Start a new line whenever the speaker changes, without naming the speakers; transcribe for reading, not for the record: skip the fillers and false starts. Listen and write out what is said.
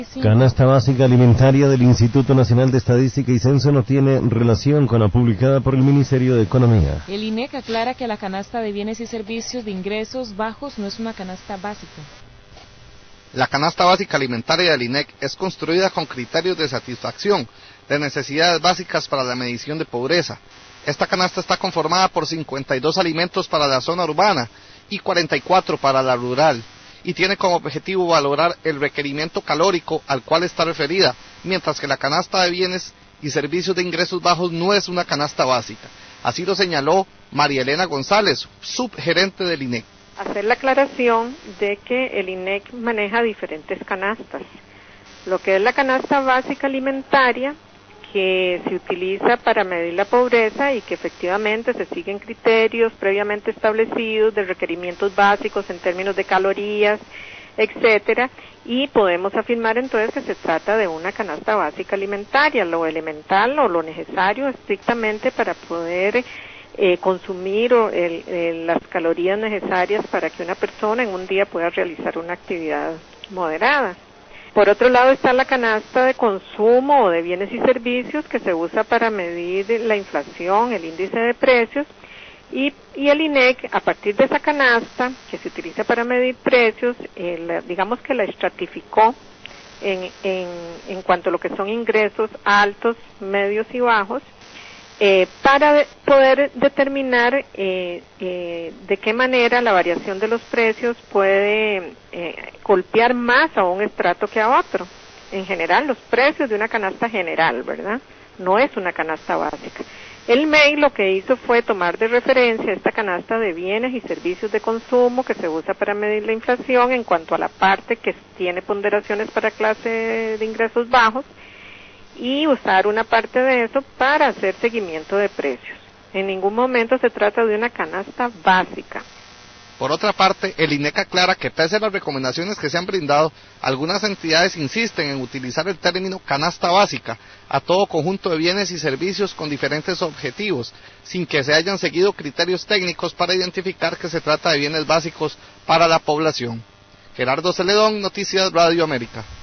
Canasta básica alimentaria del Instituto Nacional de Estadística y Censo no tiene relación con la publicada por el Ministerio de Economía.
El INEC aclara que la canasta de bienes y servicios de ingresos bajos no es una canasta básica.
La canasta básica alimentaria del INEC es construida con criterios de satisfacción de necesidades básicas para la medición de pobreza. Esta canasta está conformada por 52 alimentos para la zona urbana y 44 para la rural, y tiene como objetivo valorar el requerimiento calórico al cual está referida, mientras que la canasta de bienes y servicios de ingresos bajos no es una canasta básica. Así lo señaló María Elena González, subgerente del INEC.
Hacer la aclaración de que el INEC maneja diferentes canastas. Lo que es la canasta básica alimentaria, que se utiliza para medir la pobreza y que efectivamente se siguen criterios previamente establecidos de requerimientos básicos en términos de calorías, etcétera, y podemos afirmar entonces que se trata de una canasta básica alimentaria, lo elemental o lo necesario estrictamente para poder consumir las calorías necesarias para que una persona en un día pueda realizar una actividad moderada. Por otro lado está la canasta de consumo o de bienes y servicios que se usa para medir la inflación, el índice de precios, y el INEC, a partir de esa canasta que se utiliza para medir precios, digamos que la estratificó en cuanto a lo que son ingresos altos, medios y bajos, para poder determinar de qué manera la variación de los precios puede golpear más a un estrato que a otro. En general, los precios de una canasta general, ¿verdad? No es una canasta básica. El MEI lo que hizo fue tomar de referencia esta canasta de bienes y servicios de consumo que se usa para medir la inflación en cuanto a la parte que tiene ponderaciones para clase de ingresos bajos, y usar una parte de eso para hacer seguimiento de precios. En ningún momento se trata de una canasta básica.
Por otra parte, el INEC aclara que pese a las recomendaciones que se han brindado, algunas entidades insisten en utilizar el término canasta básica a todo conjunto de bienes y servicios con diferentes objetivos, sin que se hayan seguido criterios técnicos para identificar que se trata de bienes básicos para la población. Gerardo Celedón, Noticias Radio América.